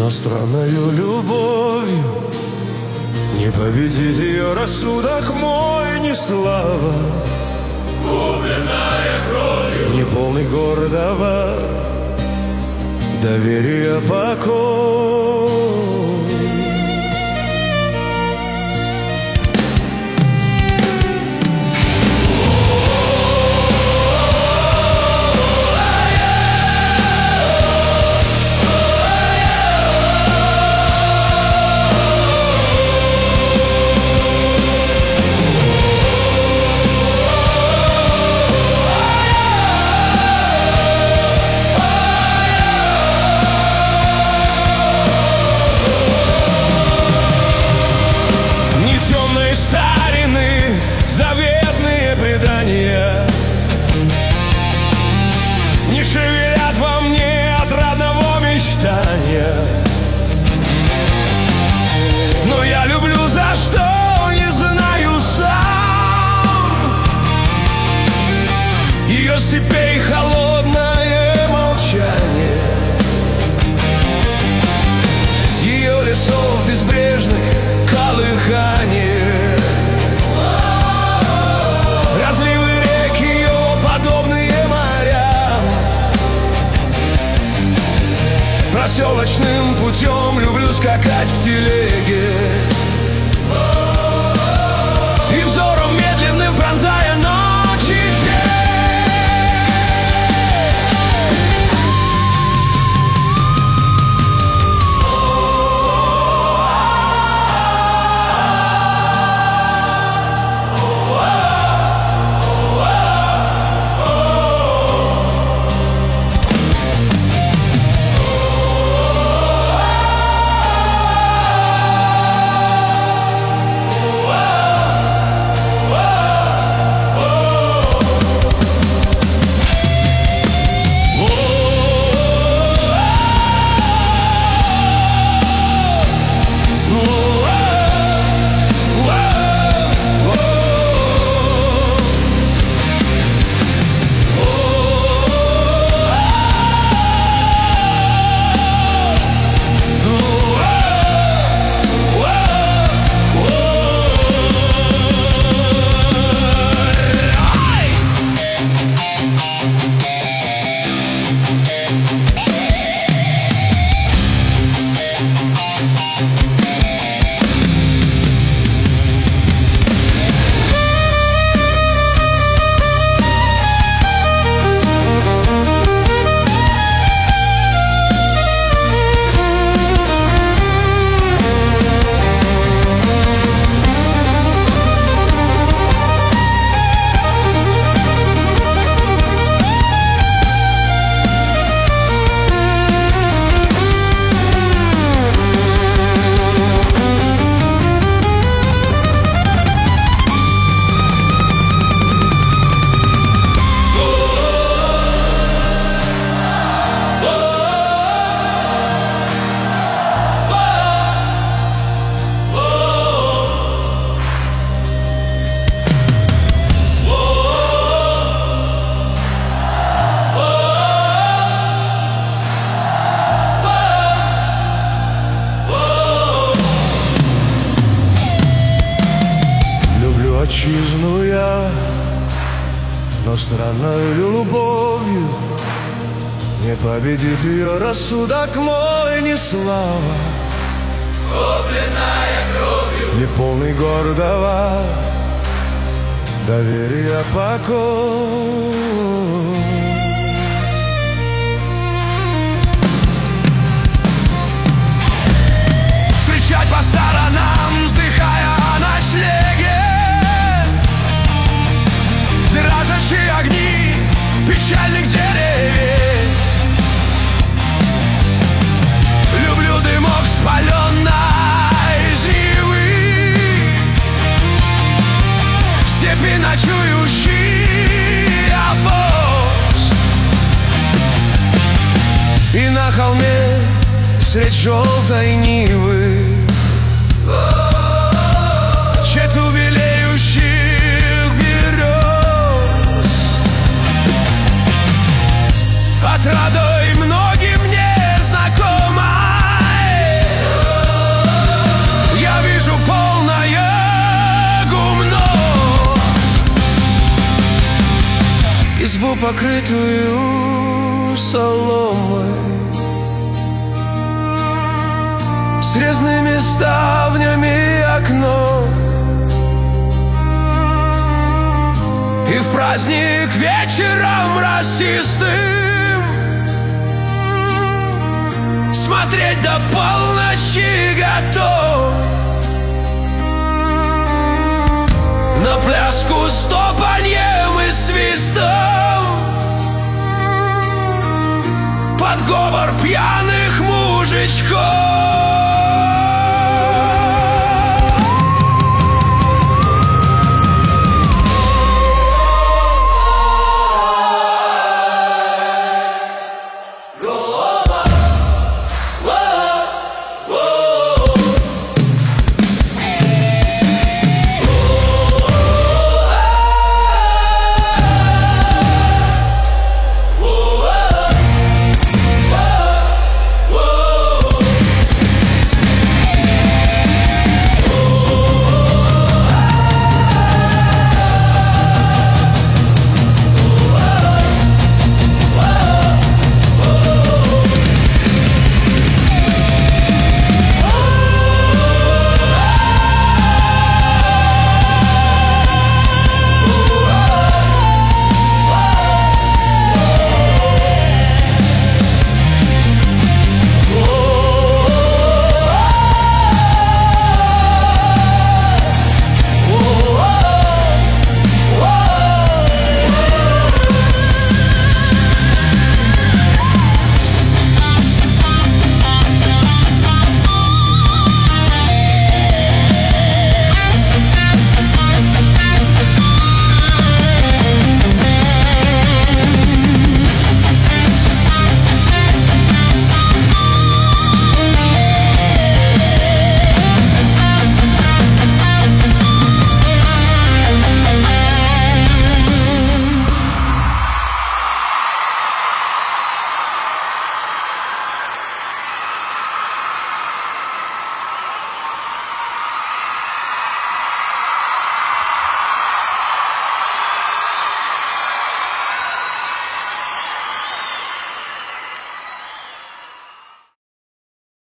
Но странною любовью не победит ее рассудок мой, ни слава, купленная кровью, не полный гордого доверия покой. Не шевелят во мне отрадного мечтания, но я люблю за что, не знаю сам. Ее степей холодное молчание, ее лесов безбрежных колыхание, разливы рек ее подобные морям. Проселочным путем люблю скакать в телеге и взором медленным пронзая ночи тень. Отчизну я, но странною любовью не победит ее рассудок мой, ни слава, купленная кровью, не полный гордого доверия покой. Встречать по сторонам, вздыхая о ночлеге, дрожащие огни печальных деревьев. Люблю дымок спаленной Нивы, в степи ночующий обоз, и на холме средь желтой Нивы чету белеющих берез. Отрадой многим незнакомой покрытую соломой, с резными ставнями окном. И в праздник вечером расистым смотреть до полночи готов. На пляску с топаньем и свистом, под говор пьяных мужичков.